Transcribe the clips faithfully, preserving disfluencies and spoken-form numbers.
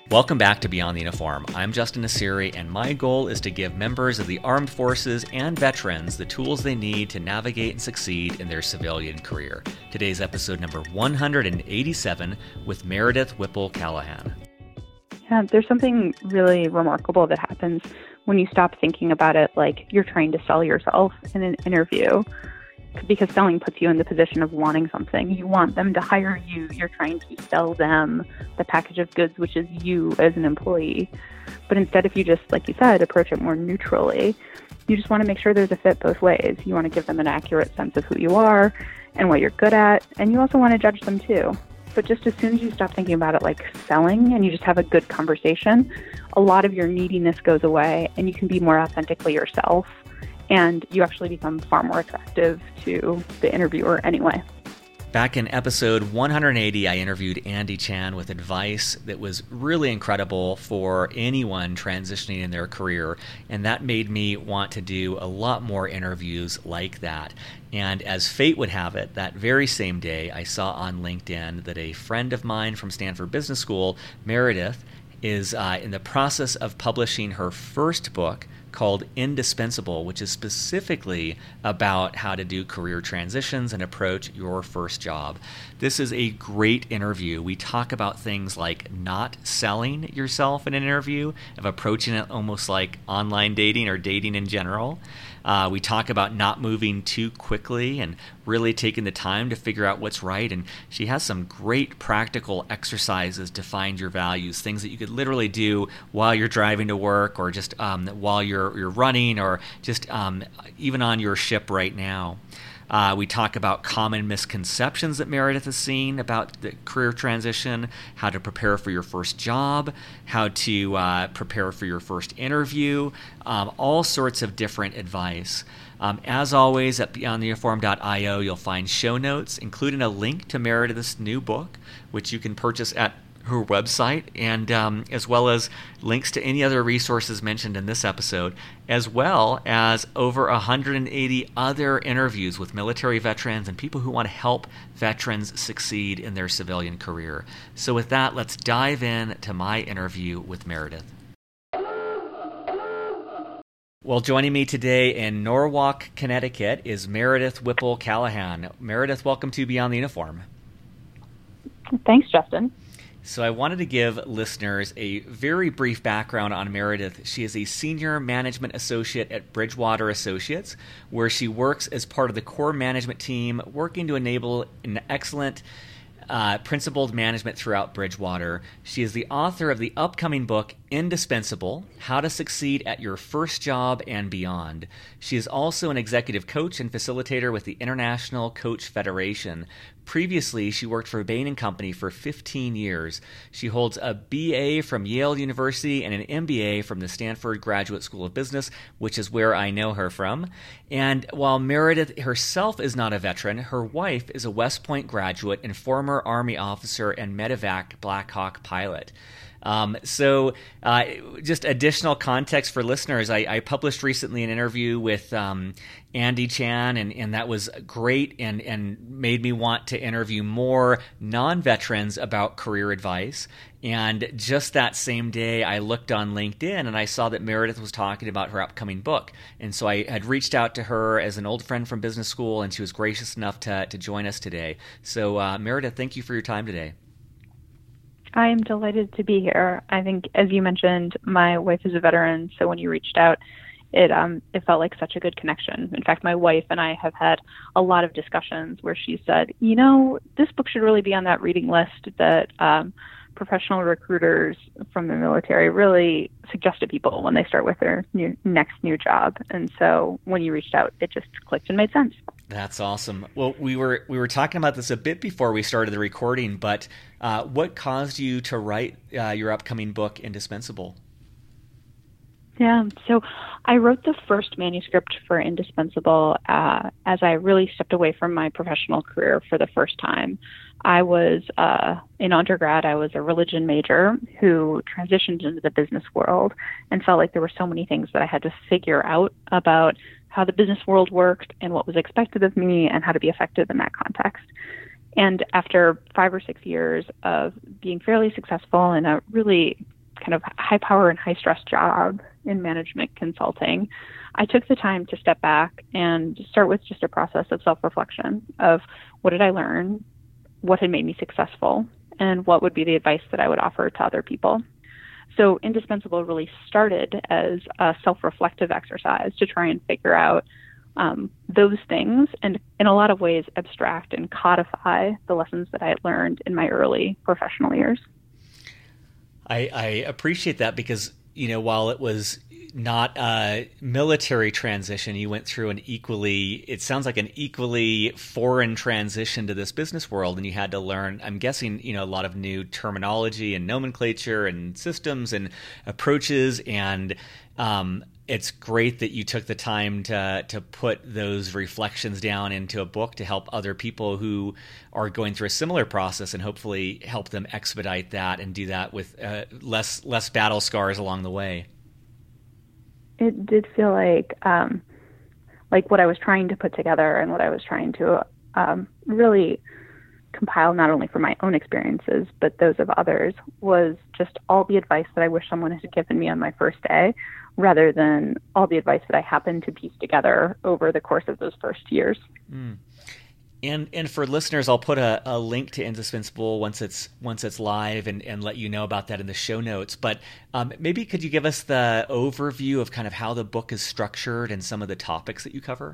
Welcome back to Beyond the Uniform. I'm Justin Nassiri, and my goal is to give members of the armed forces and veterans the tools they need to navigate and succeed in their civilian career. Today's episode number one hundred eighty-seven with Meredith Whipple Callahan. Yeah, there's something really remarkable that happens when you stop thinking about it like you're trying to sell yourself in an interview, because selling puts you in the position of wanting something. You want them to hire you. You're trying to sell them the package of goods, which is you as an employee. But instead, if you just, like you said, approach it more neutrally, you just want to make sure there's a fit both ways. You want to give them an accurate sense of who you are and what you're good at, and you also want to judge them too. But just as soon as you stop thinking about it like selling and you just have a good conversation, a lot of your neediness goes away and you can be more authentically yourself. And you actually become far more attractive to the interviewer anyway. Back in episode one hundred eighty, I interviewed Andy Chan with advice that was really incredible for anyone transitioning in their career. And that made me want to do a lot more interviews like that. And as fate would have it, that very same day, I saw on LinkedIn that a friend of mine from Stanford Business School, Meredith, is uh, in the process of publishing her first book called Indispensable, which is specifically about how to do career transitions and approach your first job. This is a great interview. We talk about things like not selling yourself in an interview, of approaching it almost like online dating or dating in general. Uh, we talk about not moving too quickly and really taking the time to figure out what's right. And she has some great practical exercises to find your values, things that you could literally do while you're driving to work, or just um, while you're you're running, or just um, even on your ship right now. Uh, we talk about common misconceptions that Meredith has seen about the career transition, how to prepare for your first job, how to uh, prepare for your first interview, um, all sorts of different advice. Um, as always, at beyond the uniform dot io, you'll find show notes, including a link to Meredith's new book, which you can purchase at her website, and um, as well as links to any other resources mentioned in this episode, as well as over one hundred eighty other interviews with military veterans and people who want to help veterans succeed in their civilian career. So with that, let's dive in to my interview with Meredith. Well, joining me today in Norwalk, Connecticut is Meredith Whipple Callahan. Meredith, welcome to Beyond the Uniform. Thanks, Justin. So I wanted to give listeners a very brief background on Meredith. She is a senior management associate at Bridgewater Associates, where she works as part of the core management team, working to enable an excellent uh, principled management throughout Bridgewater. She is the author of the upcoming book, Indispensable: How to Succeed at Your First Job and Beyond. She is also an executive coach and facilitator with the International Coach Federation. Previously, she worked for Bain and Company for fifteen years. She holds a B A from Yale University and an M B A from the Stanford Graduate School of Business, which is where I know her from. And while Meredith herself is not a veteran, her wife is a West Point graduate and former Army officer and medevac Black Hawk pilot. Um, so uh, just additional context for listeners, I, I published recently an interview with um, Andy Chan, and, and that was great and, and made me want to interview more non-veterans about career advice. And just that same day, I looked on LinkedIn and I saw that Meredith was talking about her upcoming book. And so I had reached out to her as an old friend from business school, and she was gracious enough to, to join us today. So uh, Meredith, thank you for your time today. I am delighted to be here. I think, as you mentioned, my wife is a veteran, so when you reached out, it um it felt like such a good connection. In fact, my wife and I have had a lot of discussions where she said, you know, this book should really be on that reading list that um, professional recruiters from the military really suggest to people when they start with their new, next new job. And so when you reached out, it just clicked and made sense. That's awesome. Well, we were we were talking about this a bit before we started the recording, but uh, what caused you to write uh, your upcoming book, Indispensable? Yeah, so I wrote the first manuscript for Indispensable uh, as I really stepped away from my professional career for the first time. I was, uh, in undergrad, I was a religion major who transitioned into the business world and felt like there were so many things that I had to figure out about how the business world worked and what was expected of me and how to be effective in that context. And after five or six years of being fairly successful in a really kind of high power and high stress job in management consulting, I took the time to step back and start with just a process of self-reflection of what did I learn, what had made me successful, and what would be the advice that I would offer to other people. So Indispensable really started as a self-reflective exercise to try and figure out um, those things and in a lot of ways abstract and codify the lessons that I had learned in my early professional years. I, I appreciate that because, you know, while it was not a military transition, you went through an equally, it sounds like an equally foreign transition to this business world, and you had to learn, I'm guessing, you know, a lot of new terminology and nomenclature and systems and approaches, and um, it's great that you took the time to to put those reflections down into a book to help other people who are going through a similar process and hopefully help them expedite that and do that with uh, less less battle scars along the way. It did feel like um, like what I was trying to put together and what I was trying to um, really compile, not only from my own experiences, but those of others, was just all the advice that I wish someone had given me on my first day, rather than all the advice that I happened to piece together over the course of those first years. Mm. And and for listeners, I'll put a, a link to Indispensable once it's once it's live and, and let you know about that in the show notes. But um, maybe could you give us the overview of kind of how the book is structured and some of the topics that you cover?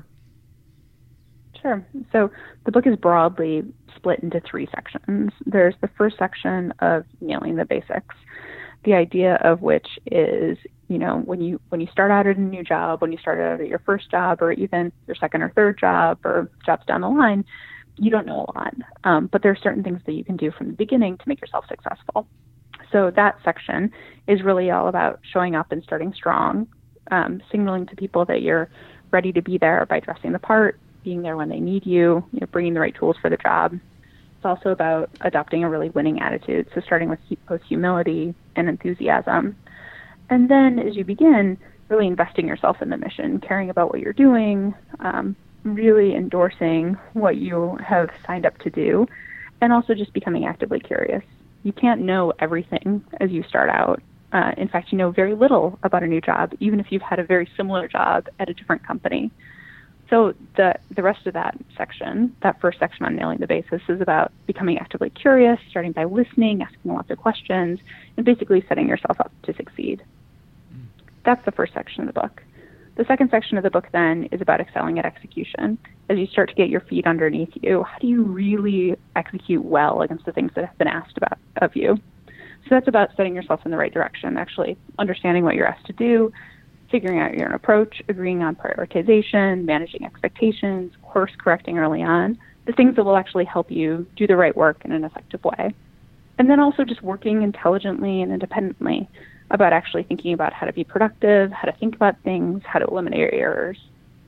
Sure. So the book is broadly split into three sections. There's the first section of nailing the basics, the idea of which is, you know, when you when you start out at a new job, when you start out at your first job, or even your second or third job, or jobs down the line, you don't know a lot. Um, but there are certain things that you can do from the beginning to make yourself successful. So that section is really all about showing up and starting strong, um, signaling to people that you're ready to be there by dressing the part, being there when they need you, you know, bringing the right tools for the job. It's also about adopting a really winning attitude. So starting with both humility and enthusiasm. And then as you begin, really investing yourself in the mission, caring about what you're doing, um, really endorsing what you have signed up to do, and also just becoming actively curious. You can't know everything as you start out. Uh, in fact, you know very little about a new job, even if you've had a very similar job at a different company. So the the rest of that section, that first section on nailing the basis, is about becoming actively curious, starting by listening, asking lots of questions, and basically setting yourself up to succeed. Mm. That's the first section of the book. The second section of the book then is about excelling at execution. As you start to get your feet underneath you, how do you really execute well against the things that have been asked about of you? So that's about setting yourself in the right direction, actually understanding what you're asked to do, figuring out your own approach, agreeing on prioritization, managing expectations, course correcting early on, the things that will actually help you do the right work in an effective way. And then also just working intelligently and independently about actually thinking about how to be productive, how to think about things, how to eliminate errors.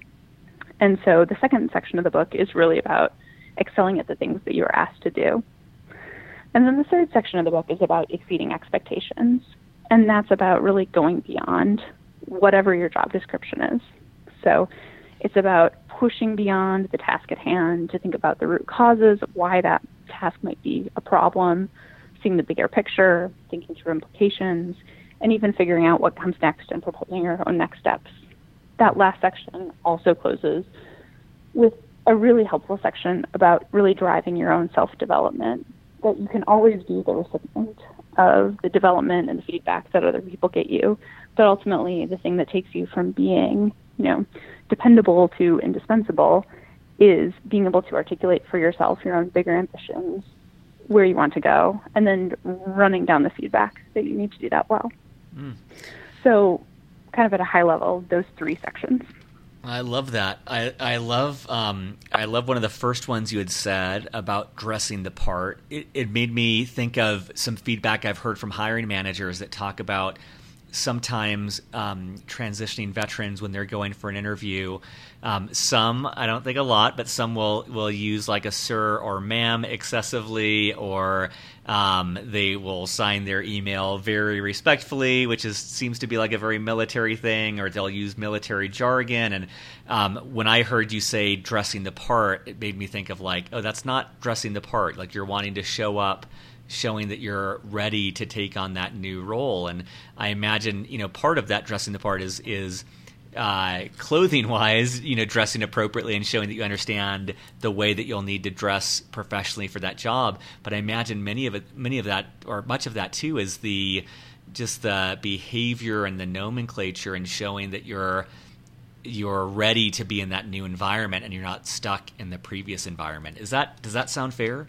And so the second section of the book is really about excelling at the things that you are asked to do. And then the third section of the book is about exceeding expectations. And that's about really going beyond whatever your job description is. So it's about pushing beyond the task at hand to think about the root causes of why that task might be a problem, seeing the bigger picture, thinking through implications, and even figuring out what comes next and proposing your own next steps. That last section also closes with a really helpful section about really driving your own self-development, that you can always be the recipient of the development and the feedback that other people get you. But ultimately, the thing that takes you from being, you know, dependable to indispensable is being able to articulate for yourself your own bigger ambitions, where you want to go, and then running down the feedback that you need to do that well. Mm. So kind of at a high level, those three sections. I love that. I, I love um, I love one of the first ones you had said about dressing the part. It, it made me think of some feedback I've heard from hiring managers that talk about sometimes um, transitioning veterans when they're going for an interview. Um, some, I don't think a lot, but some will, will use like a sir or ma'am excessively, or um, they will sign their email very respectfully, which is seems to be like a very military thing, or they'll use military jargon. And um, when I heard you say dressing the part, it made me think of like, oh, that's not dressing the part. Like you're wanting to show up showing that you're ready to take on that new role. And I imagine, you know, part of that dressing the part is is uh, clothing-wise, you know, dressing appropriately and showing that you understand the way that you'll need to dress professionally for that job. But I imagine many of it, many of that, or much of that too, is the just the behavior and the nomenclature and showing that you're you're ready to be in that new environment and you're not stuck in the previous environment. Is that, does that sound fair?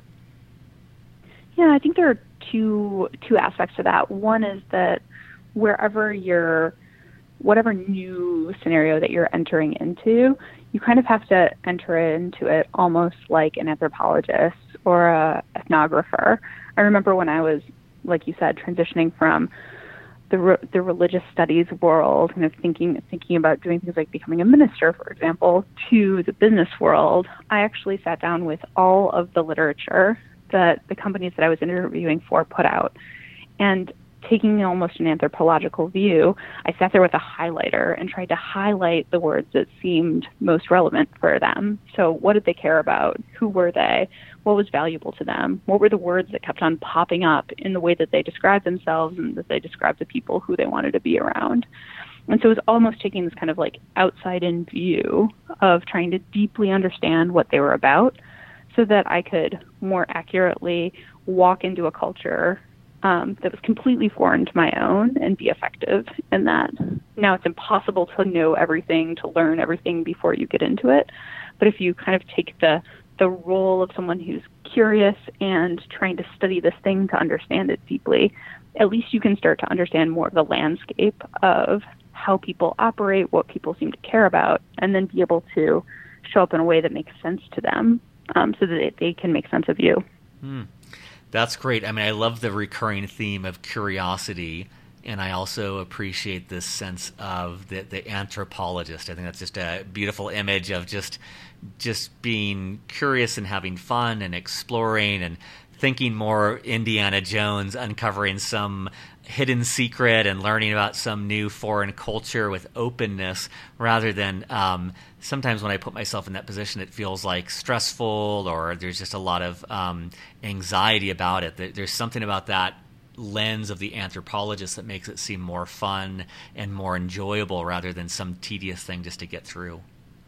Yeah, I think there are two two aspects to that. One is that wherever you're, whatever new scenario that you're entering into, you kind of have to enter into it almost like an anthropologist or a ethnographer. I remember when I was, like you said, transitioning from the re- the religious studies world, kind of thinking thinking about doing things like becoming a minister, for example, to the business world. I actually sat down with all of the literature that the companies that I was interviewing for put out, and taking almost an anthropological view, I sat there with a highlighter and tried to highlight the words that seemed most relevant for them. So what did they care about? Who were they? What was valuable to them? What were the words that kept on popping up in the way that they described themselves and that they described the people who they wanted to be around? And so it was almost taking this kind of like outside-in view of trying to deeply understand what they were about so that I could more accurately walk into a culture Um, that was completely foreign to my own and be effective in that. Now, it's impossible to know everything, to learn everything before you get into it. But if you kind of take the, the role of someone who's curious and trying to study this thing to understand it deeply, at least you can start to understand more of the landscape of how people operate, what people seem to care about, and then be able to show up in a way that makes sense to them um, so that they can make sense of you. Hmm. That's great. I mean, I love the recurring theme of curiosity, and I also appreciate this sense of the, the anthropologist. I think that's just a beautiful image of just just being curious and having fun and exploring and thinking more Indiana Jones, uncovering some hidden secret and learning about some new foreign culture with openness, rather than um, sometimes when I put myself in that position, it feels like stressful, or there's just a lot of um, anxiety about it. There's something about that lens of the anthropologist that makes it seem more fun and more enjoyable rather than some tedious thing just to get through.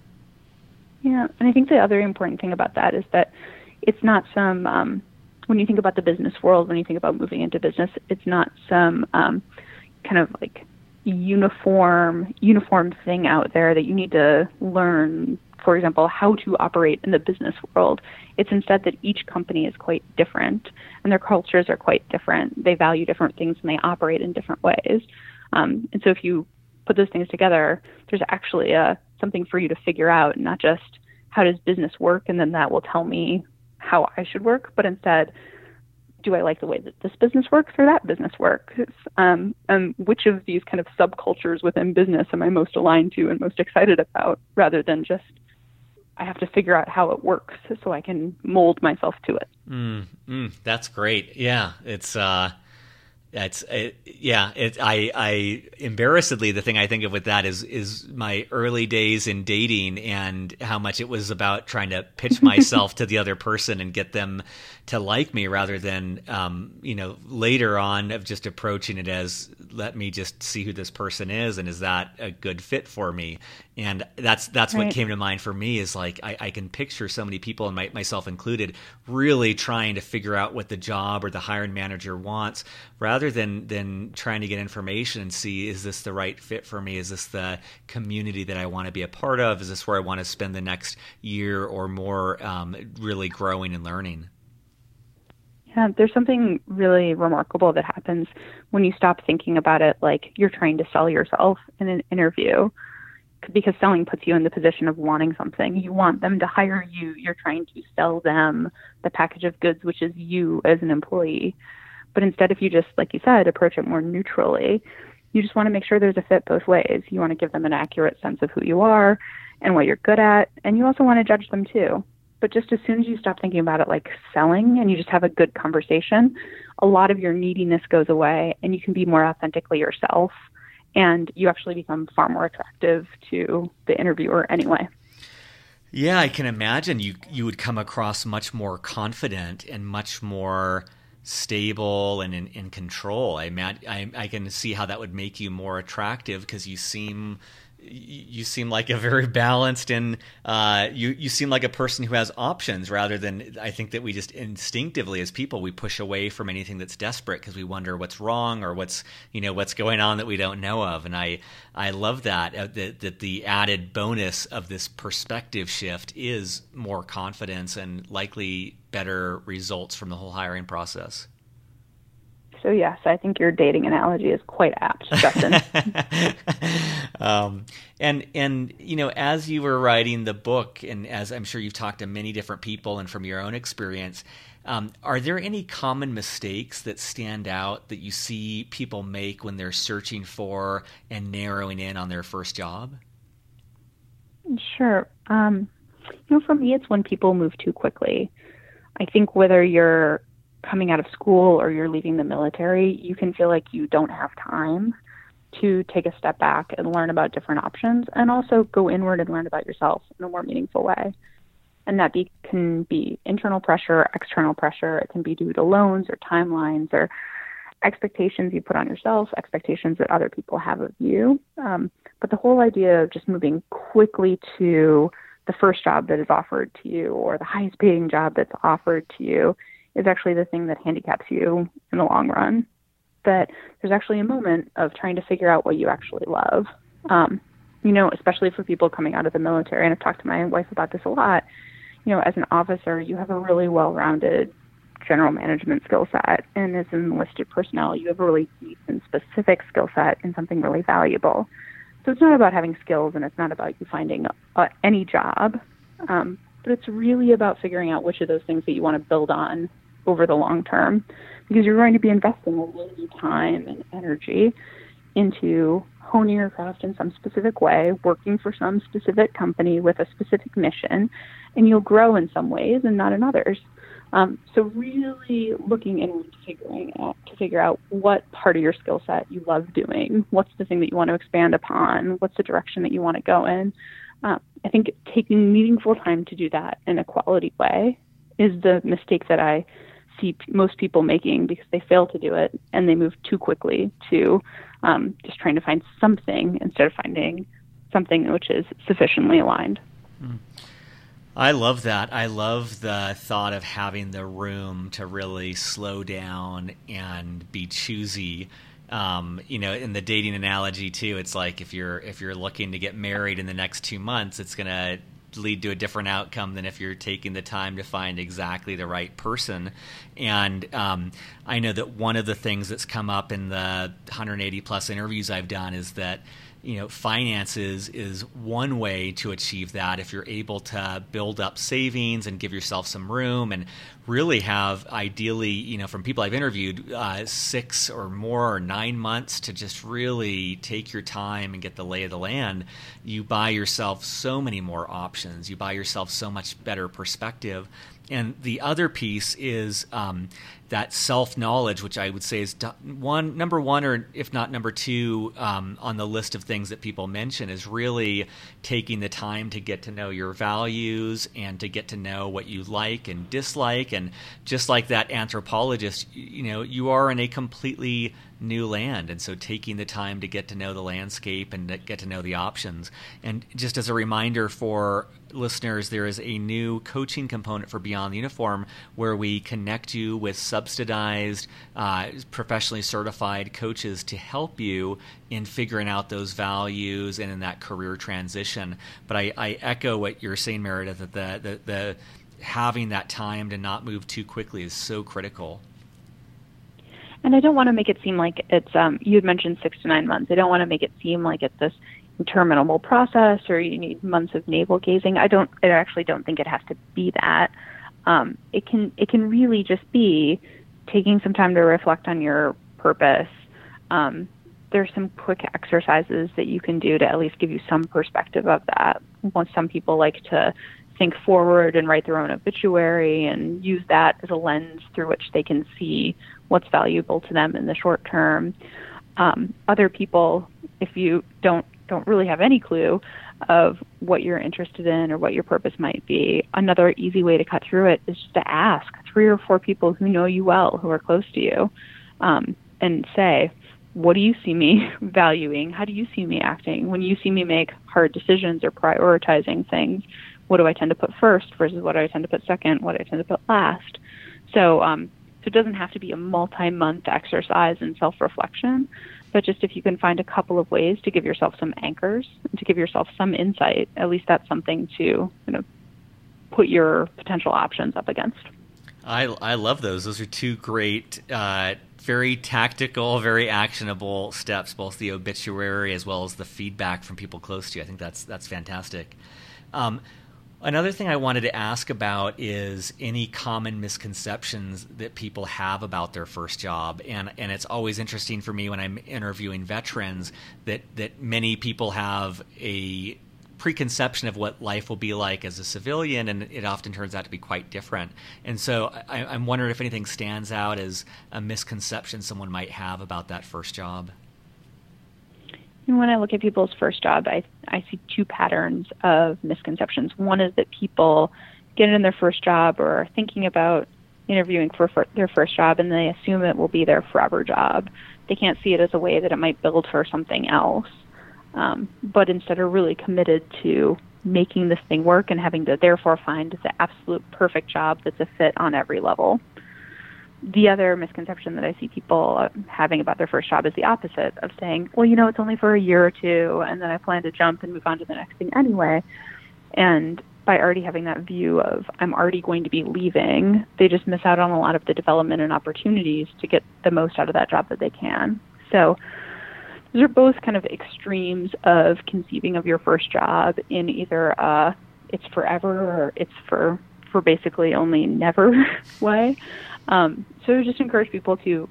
Yeah, and I think the other important thing about that is that it's not some... Um, when you think about the business world, when you think about moving into business, it's not some um, kind of like uniform uniform thing out there that you need to learn, for example, how to operate in the business world. It's instead that each company is quite different and their cultures are quite different. They value different things and they operate in different ways. Um, and so if you put those things together, there's actually a, something for you to figure out, not just how does business work and then that will tell me how I should work, but instead, do I like the way that this business works or that business works? Um, and which of these kind of subcultures within business am I most aligned to and most excited about, rather than just, I have to figure out how it works so I can mold myself to it. Mm, mm, that's great. Yeah, it's uh, it's it, yeah. It I I embarrassedly, the thing I think of with that is is my early days in dating and how much it was about trying to pitch myself to the other person and get them to like me, rather than um, you know, later on of just approaching it as, let me just see who this person is and is that a good fit for me. And that's that's right. What came to mind for me is like I, I can picture so many people, and my, myself included, really trying to figure out what the job or the hiring manager wants, rather than than trying to get information and see, is this the right fit for me? Is this the community that I want to be a part of? Is this where I want to spend the next year or more um, really growing and learning? Yeah, there's something really remarkable that happens when you stop thinking about it like you're trying to sell yourself in an interview, because selling puts you in the position of wanting something. You want them to hire you. You're trying to sell them the package of goods, which is you as an employee. But instead, if you just, like you said, approach it more neutrally, you just want to make sure there's a fit both ways. You want to give them an accurate sense of who you are and what you're good at, and you also want to judge them too. But just as soon as you stop thinking about it like selling and you just have a good conversation, a lot of your neediness goes away and you can be more authentically yourself, and you actually become far more attractive to the interviewer anyway. Yeah, I can imagine you you would come across much more confident and much more stable and in, in control. I, I I can see how that would make you more attractive because you seem you seem like a very balanced and uh, you you seem like a person who has options rather than I think that we just instinctively as people we push away from anything that's desperate because we wonder what's wrong or what's you know what's going on that we don't know of. And I I love that uh, that, that the added bonus of this perspective shift is more confidence and likely better results from the whole hiring process. So yes, I think your dating analogy is quite apt, Justin. um, and and you know, as you were writing the book, and as I'm sure you've talked to many different people, and from your own experience, um, are there any common mistakes that stand out that you see people make when they're searching for and narrowing in on their first job? Sure. Um, you know, for me, it's when people move too quickly. I think whether you're coming out of school or you're leaving the military, you can feel like you don't have time to take a step back and learn about different options and also go inward and learn about yourself in a more meaningful way. And that be, can be internal pressure, external pressure. It can be due to loans or timelines or expectations you put on yourself, expectations that other people have of you. Um, but the whole idea of just moving quickly to the first job that is offered to you or the highest paying job that's offered to you is actually the thing that handicaps you in the long run. That there's actually a moment of trying to figure out what you actually love. Um, you know, especially for people coming out of the military, and I've talked to my wife about this a lot, you know, as an officer, you have a really well-rounded general management skill set, and as an enlisted personnel, you have a really deep and specific skill set in something really valuable. So it's not about having skills, and it's not about you finding uh, any job, um, but it's really about figuring out which of those things that you want to build on over the long term, because you're going to be investing a lot of your time and energy into honing your craft in some specific way, working for some specific company with a specific mission, and you'll grow in some ways and not in others. Um, so really looking inward to figuring out, to figure out what part of your skill set you love doing, what's the thing that you want to expand upon, what's the direction that you want to go in. Uh, I think taking meaningful time to do that in a quality way is the mistake that I see p- most people making because they fail to do it and they move too quickly to um, just trying to find something instead of finding something which is sufficiently aligned. Mm. I love that. I love the thought of having the room to really slow down and be choosy. Um, you know, in the dating analogy too, it's like if you're if you're looking to get married in the next two months, it's going to lead to a different outcome than if you're taking the time to find exactly the right person. And um, I know that one of the things that's come up in the one hundred eighty plus interviews I've done is that you know, finances is one way to achieve that. If you're able to build up savings and give yourself some room and really have ideally, you know, from people I've interviewed, uh, six or more or nine months to just really take your time and get the lay of the land, you buy yourself so many more options. You buy yourself so much better perspective. And the other piece is um, that self-knowledge, which I would say is one, number one, or if not number two um, on the list of things that people mention, is really taking the time to get to know your values and to get to know what you like and dislike. And just like that anthropologist, you know, you are in a completely new land. And so taking the time to get to know the landscape and to get to know the options. And just as a reminder for listeners, there is a new coaching component for Beyond the Uniform where we connect you with subsidized, uh, professionally certified coaches to help you in figuring out those values and in that career transition. But I, I echo what you're saying, Meredith, that the, the, the having that time to not move too quickly is so critical. And I don't want to make it seem like it's, um, you had mentioned six to nine months. I don't want to make it seem like it's this interminable process or you need months of navel gazing. I don't, I actually don't think it has to be that. Um, it can, it can really just be taking some time to reflect on your purpose. Um, there's some quick exercises that you can do to at least give you some perspective of that. Once some people like to think forward and write their own obituary and use that as a lens through which they can see what's valuable to them in the short term. Um, other people, if you don't don't really have any clue of what you're interested in or what your purpose might be, another easy way to cut through it is just to ask three or four people who know you well, who are close to you, um, and say, what do you see me valuing? How do you see me acting? When you see me make hard decisions or prioritizing things, what do I tend to put first versus what do I tend to put second, what do I tend to put last? So, um, so it doesn't have to be a multi-month exercise in self-reflection, but just if you can find a couple of ways to give yourself some anchors, and to give yourself some insight, at least that's something to, you know, put your potential options up against. I, I love those. Those are two great, uh, very tactical, very actionable steps, both the obituary as well as the feedback from people close to you. I think that's that's fantastic. Um, another thing I wanted to ask about is any common misconceptions that people have about their first job. And, and it's always interesting for me when I'm interviewing veterans that, that many people have a preconception of what life will be like as a civilian, and it often turns out to be quite different. And so I, I'm wondering if anything stands out as a misconception someone might have about that first job. And when I look at people's first job, I, I see two patterns of misconceptions. One is that people get in their first job or are thinking about interviewing for, for their first job, and they assume it will be their forever job. They can't see it as a way that it might build for something else. Um, but instead are really committed to making this thing work and having to therefore find the absolute perfect job that's a fit on every level. The other misconception that I see people having about their first job is the opposite of saying, well, you know, it's only for a year or two, and then I plan to jump and move on to the next thing anyway. And by already having that view of, I'm already going to be leaving, they just miss out on a lot of the development and opportunities to get the most out of that job that they can. So those are both kind of extremes of conceiving of your first job in either uh, it's forever or it's for, for basically only never way. Um, so I just encourage people to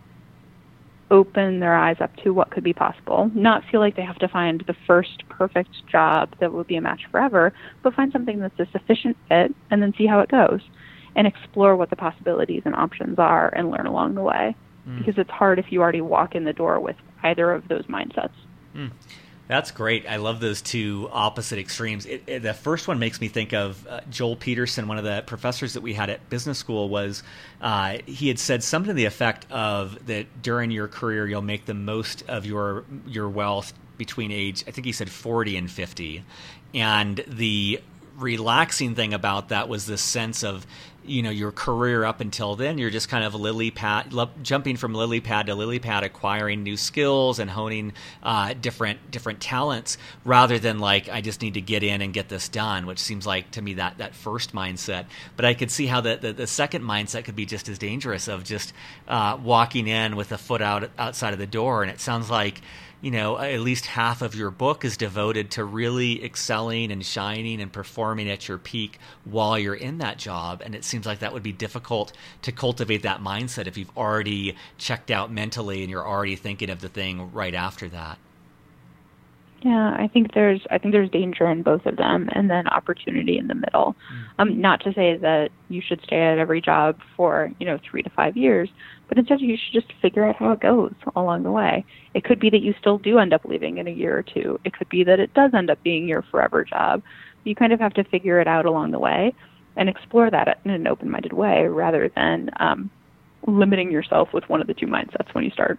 open their eyes up to what could be possible, not feel like they have to find the first perfect job that will be a match forever, but find something that's a sufficient fit and then see how it goes and explore what the possibilities and options are and learn along the way. Mm. Because it's hard if you already walk in the door with either of those mindsets. Mm. That's great. I love those two opposite extremes. It, it, the first one makes me think of uh, Joel Peterson, one of the professors that we had at business school. Was uh, he had said something to the effect of that during your career you'll make the most of your your wealth between age, I think he said forty and fifty, and the relaxing thing about that was this sense of, you know, your career up until then, you're just kind of lily pad, jumping from lily pad to lily pad, acquiring new skills and honing uh, different different talents, rather than like, I just need to get in and get this done, which seems like to me that that first mindset. But I could see how the the, the second mindset could be just as dangerous, of just uh, walking in with a foot out outside of the door. And it sounds like, you know, at least half of your book is devoted to really excelling and shining and performing at your peak while you're in that job. And it seems like that would be difficult to cultivate that mindset if you've already checked out mentally and you're already thinking of the thing right after that. Yeah, I think there's I think there's danger in both of them, and then opportunity in the middle. Mm. Um, not to say that you should stay at every job for, you know, three to five years, but instead you should just figure out how it goes along the way. It could be that you still do end up leaving in a year or two. It could be that it does end up being your forever job. You kind of have to figure it out along the way and explore that in an open-minded way, rather than um, limiting yourself with one of the two mindsets when you start.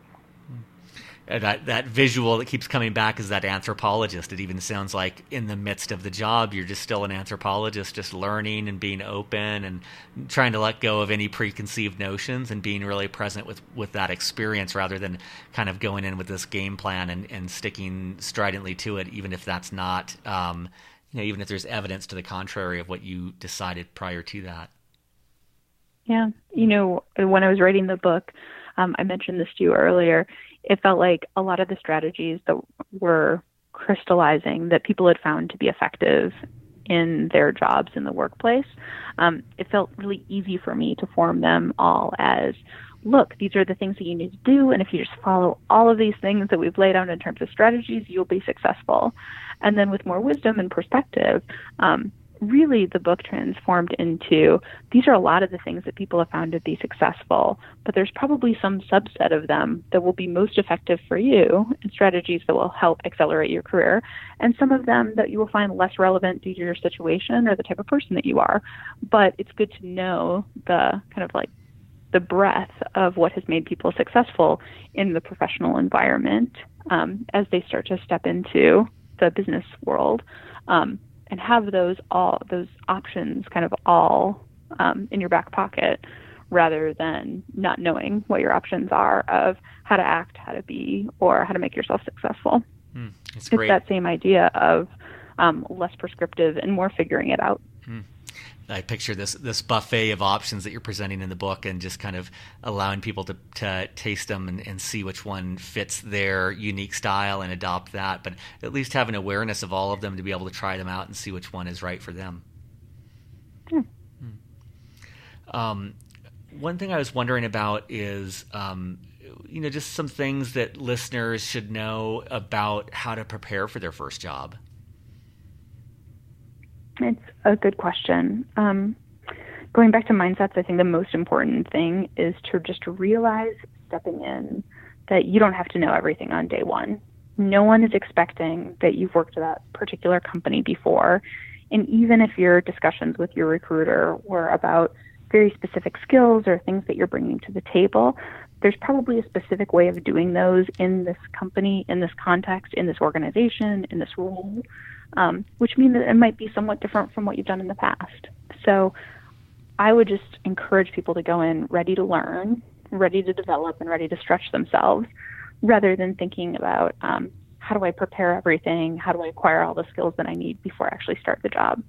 That that visual that keeps coming back is that anthropologist. It even sounds like in the midst of the job, you're just still an anthropologist, just learning and being open and trying to let go of any preconceived notions and being really present with, with that experience, rather than kind of going in with this game plan and, and sticking stridently to it, even if that's not, um, you know, even if there's evidence to the contrary of what you decided prior to that. Yeah. You know, when I was writing the book, um, I mentioned this to you earlier, it felt like a lot of the strategies that were crystallizing that people had found to be effective in their jobs in the workplace, um, it felt really easy for me to form them all as, look, these are the things that you need to do, and if you just follow all of these things that we've laid out in terms of strategies, you'll be successful. And then with more wisdom and perspective, um, really the book transformed into, these are a lot of the things that people have found to be successful, but there's probably some subset of them that will be most effective for you and strategies that will help accelerate your career, and some of them that you will find less relevant due to your situation or the type of person that you are. But it's good to know the kind of like the breadth of what has made people successful in the professional environment um, as they start to step into the business world, um, and have those all those options kind of all um, in your back pocket, rather than not knowing what your options are of how to act, how to be, or how to make yourself successful. Mm, it's it's great. that same idea of um, less prescriptive and more figuring it out. Mm. I picture this this buffet of options that you're presenting in the book, and just kind of allowing people to, to taste them and, and see which one fits their unique style and adopt that, but at least have an awareness of all of them to be able to try them out and see which one is right for them. Hmm. Hmm. Um, one thing I was wondering about is, um, you know, just some things that listeners should know about how to prepare for their first job. It's a good question. Um, going back to mindsets, I think the most important thing is to just realize stepping in that you don't have to know everything on day one. No one is expecting that you've worked at that particular company before. And even if your discussions with your recruiter were about very specific skills or things that you're bringing to the table, there's probably a specific way of doing those in this company, in this context, in this organization, in this role. Um, which means that it might be somewhat different from what you've done in the past. So I would just encourage people to go in ready to learn, ready to develop, and ready to stretch themselves, rather than thinking about um, how do I prepare everything, how do I acquire all the skills that I need before I actually start the job.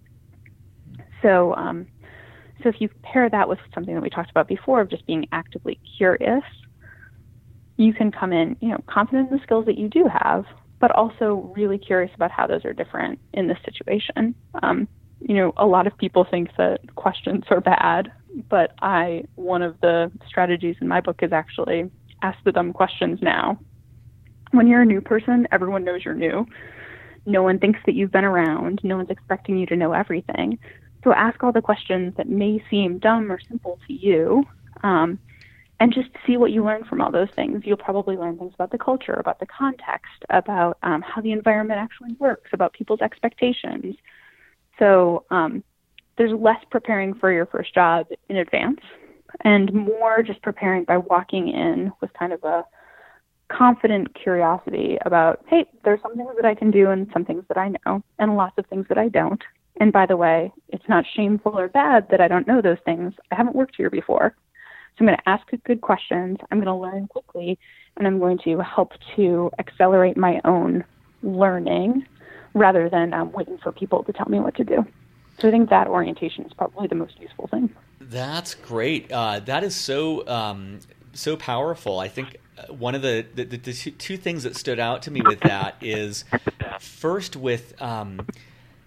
So, um, so if you pair that with something that we talked about before of just being actively curious, you can come in, you know, confident in the skills that you do have, but also really curious about how those are different in this situation. Um, you know, a lot of people think that questions are bad, but I, one of the strategies in my book is actually ask the dumb questions now. When you're a new person, everyone knows you're new. No one thinks that you've been around. No one's expecting you to know everything. So ask all the questions that may seem dumb or simple to you, um, and just see what you learn from all those things. You'll probably learn things about the culture, about the context, about um, how the environment actually works, about people's expectations. So um, there's less preparing for your first job in advance and more just preparing by walking in with kind of a confident curiosity about, hey, there's some things that I can do and some things that I know and lots of things that I don't. And by the way, it's not shameful or bad that I don't know those things. I haven't worked here before. So I'm going to ask good questions, I'm going to learn quickly, and I'm going to help to accelerate my own learning rather than um, waiting for people to tell me what to do. So I think that orientation is probably the most useful thing. That's great. Uh, that is so um, so powerful. I think one of the, the, the two, two things that stood out to me with that is first with um, –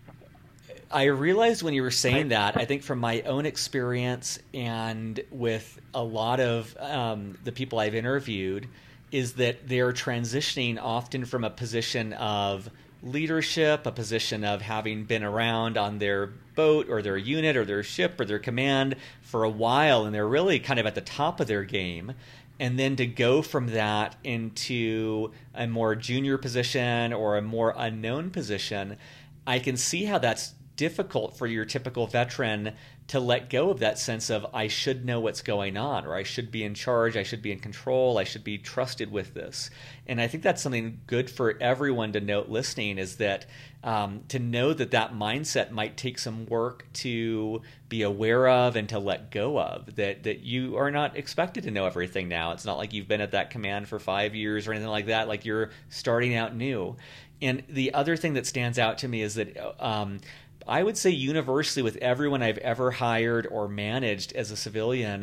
I realized when you were saying that, I think from my own experience and with a lot of um, the people I've interviewed, is that they're transitioning often from a position of leadership, a position of having been around on their boat or their unit or their ship or their command for a while, and they're really kind of at the top of their game. And then to go from that into a more junior position or a more unknown position, I can see how that's difficult for your typical veteran to let go of that sense of I should know what's going on, or I should be in charge, I should be in control, I should be trusted with this. And I think that's something good for everyone to note listening, is that um, to know that that mindset might take some work to be aware of and to let go of, that that you are not expected to know everything now. It's not like you've been at that command for five years or anything like that, like you're starting out new. And the other thing that stands out to me is that um, I would say universally with everyone I've ever hired or managed as a civilian,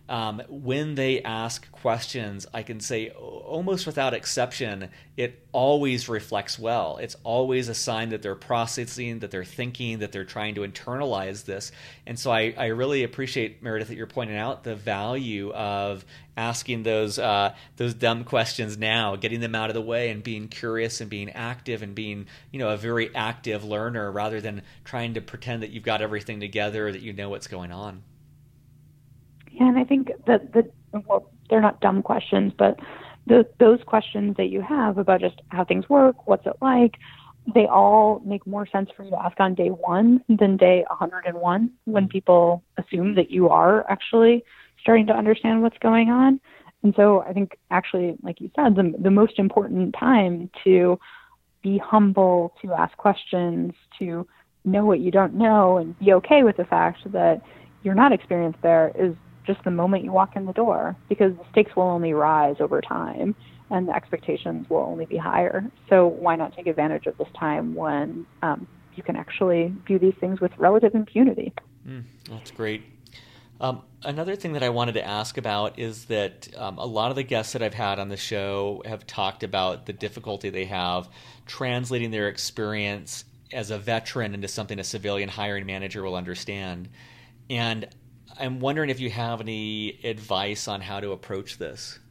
um, when they ask questions, I can say almost without exception, it always reflects well. It's always a sign that they're processing, that they're thinking, that they're trying to internalize this. And so I, I really appreciate, Meredith, that you're pointing out the value of asking those uh, those dumb questions now, getting them out of the way, and being curious and being active and being, you know, a very active learner rather than trying to pretend that you've got everything together, that you know what's going on. Yeah, and I think that the well, they're not dumb questions, but the, those questions that you have about just how things work, what's it like, they all make more sense for you to ask on day one than day one hundred one, when people assume that you are actually starting to understand what's going on. And so I think actually, like you said, the, the most important time to be humble, to ask questions, to know what you don't know, and be okay with the fact that you're not experienced there is just the moment you walk in the door, because the stakes will only rise over time and the expectations will only be higher. So why not take advantage of this time when um, you can actually view these things with relative impunity? Mm, that's great. Um, another thing that I wanted to ask about is that um, a lot of the guests that I've had on the show have talked about the difficulty they have translating their experience as a veteran into something a civilian hiring manager will understand. And I'm wondering if you have any advice on how to approach this.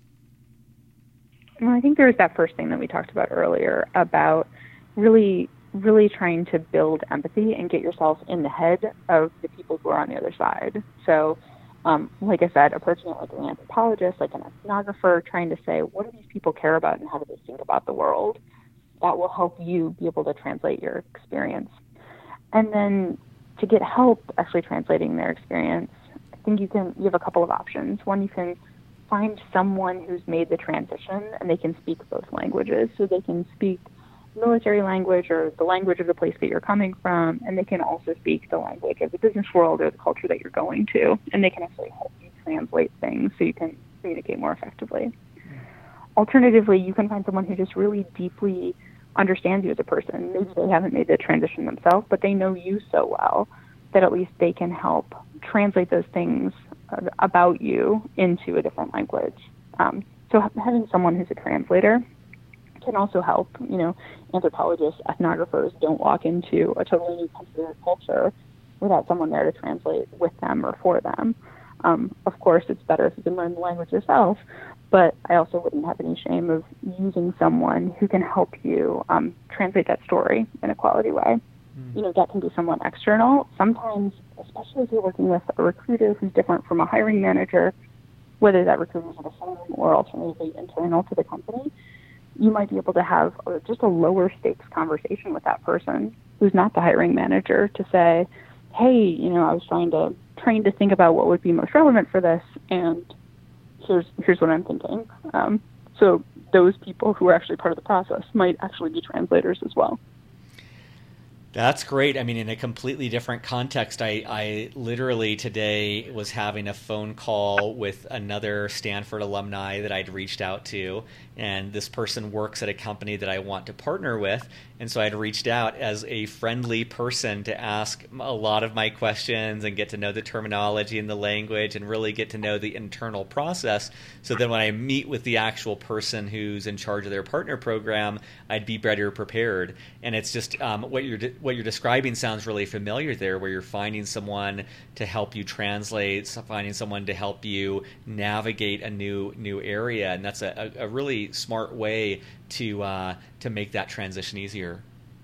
Well, I think there's that first thing that we talked about earlier about really, really trying to build empathy and get yourself in the head of the people who are on the other side. So, um, like I said, approaching it like an anthropologist, like an ethnographer, trying to say, what do these people care about and how do they think about the world? That will help you be able to translate your experience. And then to get help actually translating their experience, I think you can, you have a couple of options. One, you can find someone who's made the transition and they can speak both languages. So they can speak military language or the language of the place that you're coming from, and they can also speak the language of the business world or the culture that you're going to, and they can actually help you translate things so you can communicate more effectively. Alternatively, you can find someone who just really deeply understands you as a person. Maybe they haven't made the transition themselves, but they know you so well that at least they can help translate those things about you into a different language. Um, so having someone who's a translator can also help. You know, anthropologists, ethnographers don't walk into a totally new country or culture without someone there to translate with them or for them. Um, of course, it's better if you can learn the language yourself, but I also wouldn't have any shame of using someone who can help you um, translate that story in a quality way. Mm. You know, that can be someone external. Sometimes, especially if you're working with a recruiter who's different from a hiring manager, whether that recruiter is at a firm or alternatively internal to the company, you might be able to have a, just a lower stakes conversation with that person who's not the hiring manager to say, hey, you know, I was trying to trying to think about what would be most relevant for this, and here's here's what I'm thinking. Um, so those people who are actually part of the process might actually be translators as well. That's great. I mean, in a completely different context, I, I literally today was having a phone call with another Stanford alumni that I'd reached out to, and this person works at a company that I want to partner with, and so I'd reached out as a friendly person to ask a lot of my questions and get to know the terminology and the language and really get to know the internal process, so then when I meet with the actual person who's in charge of their partner program, I'd be better prepared. And it's just um, what you're what you're describing sounds really familiar there, where you're finding someone to help you translate, finding someone to help you navigate a new new area, and that's a, a really smart way to uh, to make that transition easier.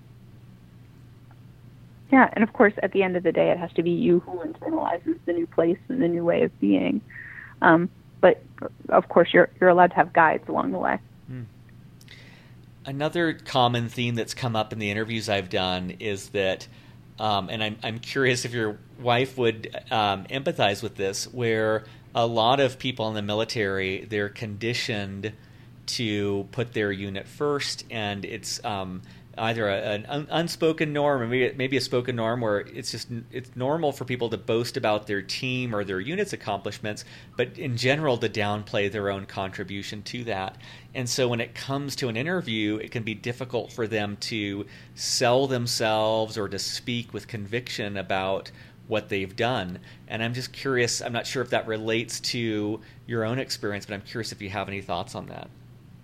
Yeah, and of course, at the end of the day, it has to be you who internalizes the new place and the new way of being. Um, but of course, you're you're allowed to have guides along the way. Mm. Another common theme that's come up in the interviews I've done is that, um, and I'm I'm curious if your wife would um, empathize with this, where a lot of people in the military, they're conditioned to put their unit first, and it's um, either a, an un- unspoken norm or maybe, maybe a spoken norm where it's just it's normal for people to boast about their team or their unit's accomplishments, but in general to downplay their own contribution to that. And so when it comes to an interview, it can be difficult for them to sell themselves or to speak with conviction about what they've done. And I'm just curious, I'm not sure if that relates to your own experience, but I'm curious if you have any thoughts on that.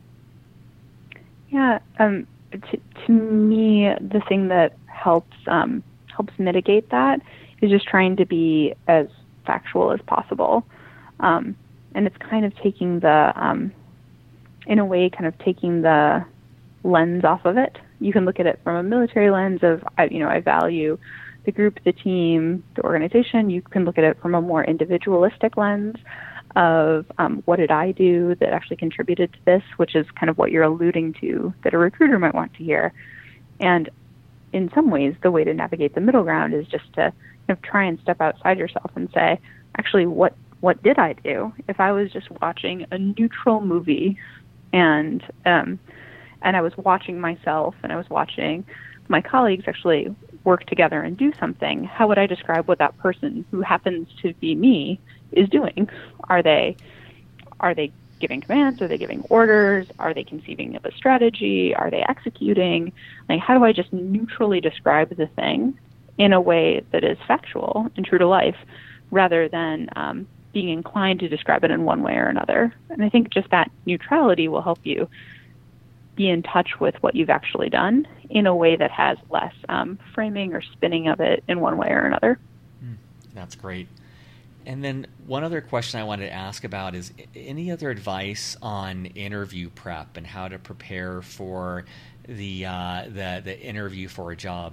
Yeah, um, to, to me, the thing that helps um, helps mitigate that is just trying to be as factual as possible. Um, and it's kind of taking the, um, in a way, kind of taking the lens off of it. You can look at it from a military lens of, you know, I value the group, the team, the organization. You can look at it from a more individualistic lens of um, what did I do that actually contributed to this, which is kind of what you're alluding to that a recruiter might want to hear. And in some ways, the way to navigate the middle ground is just to kind of try and step outside yourself and say, actually, what, what did I do? If I was just watching a neutral movie and um, and I was watching myself and I was watching my colleagues actually work together and do something, how would I describe what that person who happens to be me is doing? Are they are they giving commands? Are they giving orders? Are they conceiving of a strategy? Are they executing? Like, how do I just neutrally describe the thing in a way that is factual and true to life, rather than um, being inclined to describe it in one way or another? And I think just that neutrality will help you be in touch with what you've actually done in a way that has less um, framing or spinning of it in one way or another. Mm, that's great. And then one other question I wanted to ask about is any other advice on interview prep and how to prepare for the uh, the, the interview for a job?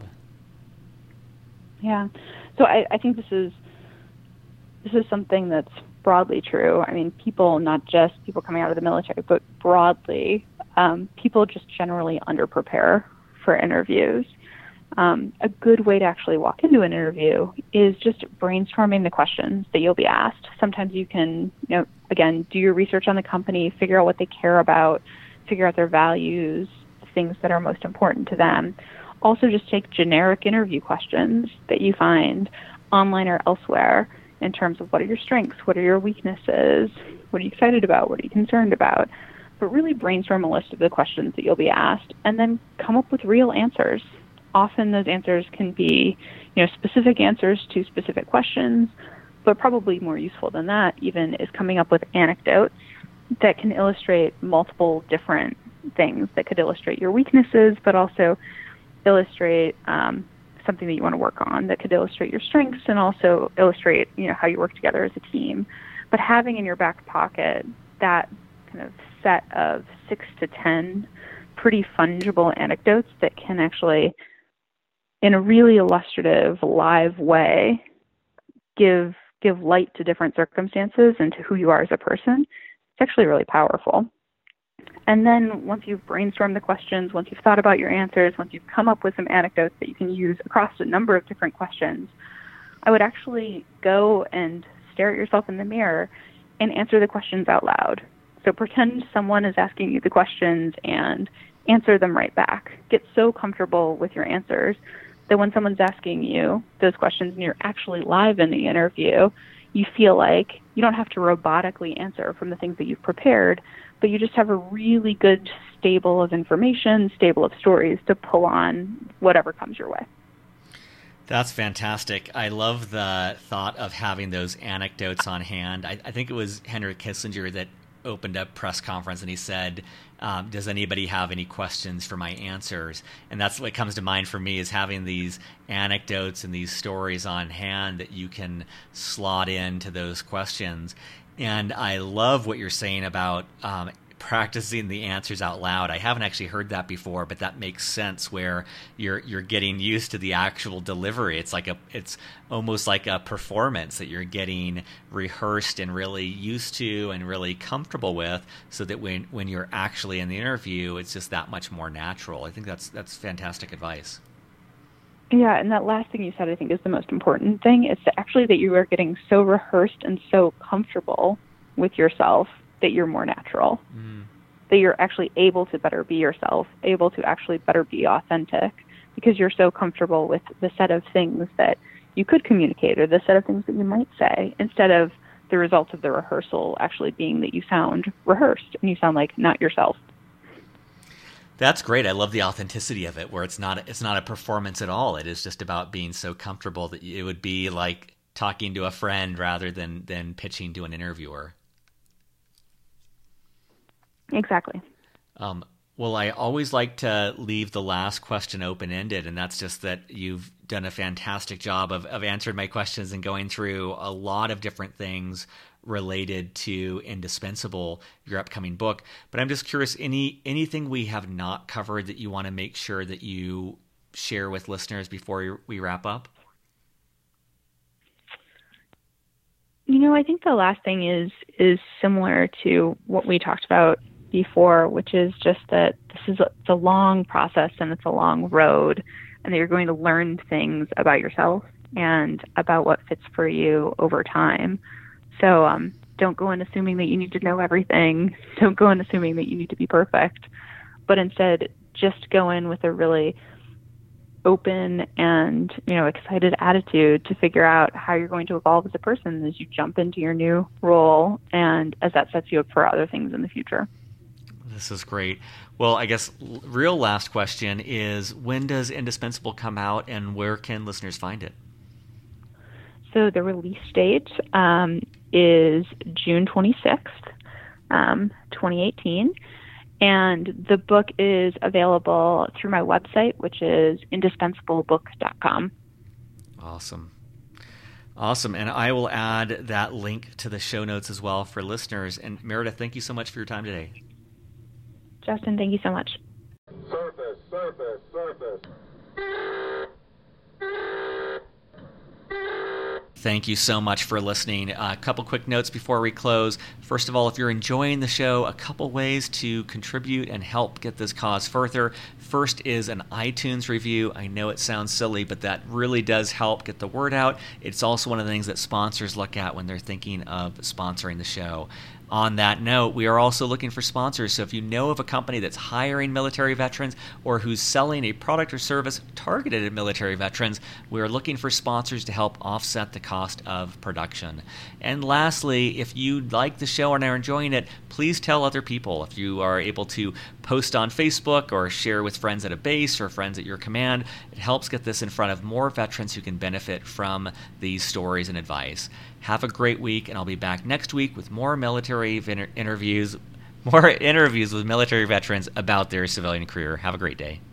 Yeah, so I, I think this is this is something that's broadly true. I mean, people, not just people coming out of the military, but broadly, um, people just generally underprepare for interviews. Um, a good way to actually walk into an interview is just brainstorming the questions that you'll be asked. Sometimes you can, you know, again, do your research on the company, figure out what they care about, figure out their values, things that are most important to them. Also, just take generic interview questions that you find online or elsewhere in terms of what are your strengths, what are your weaknesses, what are you excited about, what are you concerned about. But really brainstorm a list of the questions that you'll be asked and then come up with real answers. Often those answers can be, you know, specific answers to specific questions, but probably more useful than that even is coming up with anecdotes that can illustrate multiple different things, that could illustrate your weaknesses, but also illustrate um, something that you want to work on, that could illustrate your strengths and also illustrate, you know, how you work together as a team. But having in your back pocket that kind of set of six to ten pretty fungible anecdotes that can actually, in a really illustrative, live way, give give light to different circumstances and to who you are as a person, it's actually really powerful. And then once you've brainstormed the questions, once you've thought about your answers, once you've come up with some anecdotes that you can use across a number of different questions, I would actually go and stare at yourself in the mirror and answer the questions out loud. So pretend someone is asking you the questions and answer them right back. Get so comfortable with your answers that when someone's asking you those questions and you're actually live in the interview, you feel like you don't have to robotically answer from the things that you've prepared, but you just have a really good stable of information, stable of stories to pull on whatever comes your way. That's fantastic. I love the thought of having those anecdotes on hand. I, I think it was Henry Kissinger that opened a press conference and he said, um, does anybody have any questions for my answers? And that's what comes to mind for me, is having these anecdotes and these stories on hand that you can slot into those questions. And I love what you're saying about um, practicing the answers out loud. I haven't actually heard that before, but that makes sense, where you're you're getting used to the actual delivery. It's like a it's almost like a performance that you're getting rehearsed and really used to and really comfortable with, so that when when you're actually in the interview, it's just that much more natural. I think that's that's fantastic advice. Yeah, and that last thing you said, I think, is the most important thing. It's actually that you are getting so rehearsed and so comfortable with yourself that you're more natural, mm. that you're actually able to better be yourself, able to actually better be authentic, because you're so comfortable with the set of things that you could communicate or the set of things that you might say, instead of the results of the rehearsal actually being that you sound rehearsed and you sound like not yourself. That's great. I love the authenticity of it, where it's not it's not a performance at all. It is just about being so comfortable that it would be like talking to a friend rather than than pitching to an interviewer. Exactly. Um, well, I always like to leave the last question open-ended, and that's just that you've done a fantastic job of, of answering my questions and going through a lot of different things related to Indispensable, your upcoming book. But I'm just curious, any anything we have not covered that you want to make sure that you share with listeners before we wrap up? You know, I think the last thing is is similar to what we talked about before, which is just that this is a, it's a long process and it's a long road, and that you're going to learn things about yourself and about what fits for you over time. So um, don't go in assuming that you need to know everything. Don't go in assuming that you need to be perfect, but instead just go in with a really open and, you know, excited attitude to figure out how you're going to evolve as a person as you jump into your new role and as that sets you up for other things in the future. This is great. Well, I guess real last question is, when does Indispensable come out and where can listeners find it? So the release date um, is June twenty-sixth, um, twenty eighteen. And the book is available through my website, which is indispensable book dot com. Awesome. Awesome. And I will add that link to the show notes as well for listeners. And Meredith, thank you so much for your time today. Justin, thank you so much. Surface, surface, surface. Thank you so much for listening. Uh, a couple quick notes before we close. First of all, if you're enjoying the show, a couple ways to contribute and help get this cause further. First is an iTunes review. I know it sounds silly, but that really does help get the word out. It's also one of the things that sponsors look at when they're thinking of sponsoring the show. On that note, we are also looking for sponsors. So if you know of a company that's hiring military veterans or who's selling a product or service targeted at military veterans, we are looking for sponsors to help offset the cost of production. And lastly, if you like the show and are enjoying it, please tell other people. If you are able to post on Facebook or share with friends at a base or friends at your command, it helps get this in front of more veterans who can benefit from these stories and advice. Have a great week, and I'll be back next week with more military inter- interviews, more interviews with military veterans about their civilian career. Have a great day.